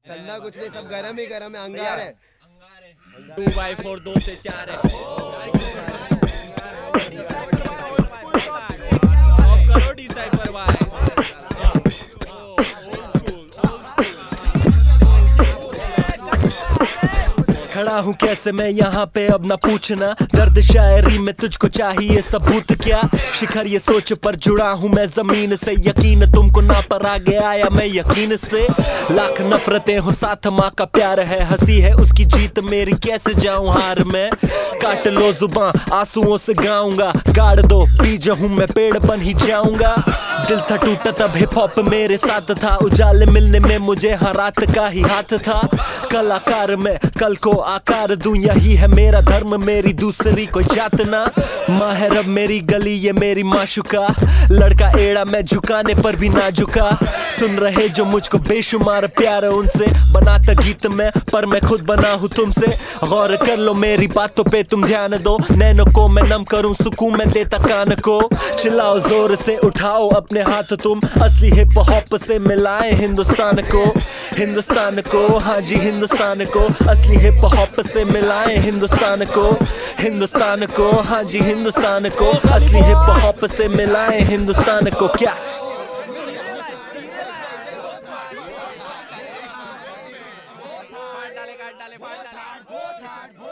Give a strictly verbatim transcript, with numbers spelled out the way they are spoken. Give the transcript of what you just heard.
ठंडा कुछ नहीं, सब गरम ही गरम है, अंगार है। टू बाई फोर दो से चार है। करो डिसाइफर भाई। खड़ा हूँ कैसे मैं यहाँ पे अब ना पूछना, दर्द शायरी में तुझको चाहिए सबूत क्या। शिखर ये सोच पर जुड़ा हूँ मैं जमीन से, यकीन तुमको ना पर आगे आया मैं यकीन से। लाख नफरतें हो साथ माँ का प्यार है, हंसी है उसकी जीत मेरी कैसे जाऊँ हार में। काट लो जुबां आंसुओं से गाऊंगा, गाड़ दो बीज हूँ मैं पेड़ बन ही जाऊंगा। दिल था टूटा तब हिप हॉप मेरे साथ था, उजाले मिलने में मुझे हर रात का ही हाथ था। कलाकार में कल को आकार दूं, यही है मेरा धर्म मेरी दूसरी कोई जात ना। माँ है रब मेरी गली ये मेरी माशुका, लड़का एड़ा मैं झुकाने पर भी ना झुका। सुन रहे जो मुझको बेशुमार प्यार उनसे, बनाता गीत में पर मैं खुद बना हूँ तुमसे। गौर कर लो मेरी बातों पे तुम ध्यान दो, नैनों को मैं नम करूँ सुकून मैं देता कान को। चिल्लाओ जोर से उठाओ अपने हाथ तुम, असली हिप हॉप से मिलाए हिंदुस्तान को। हिंदुस्तान को हाँ जी हिंदुस्तान को, असली हिप हॉप से मिलाए हिंदुस्तान को। हिंदुस्तान को हाँ जी हिंदुस्तान को, असली हिप हॉप से मिलाए हिंदुस्तान को। क्या डाले काट डाले, काट डाले।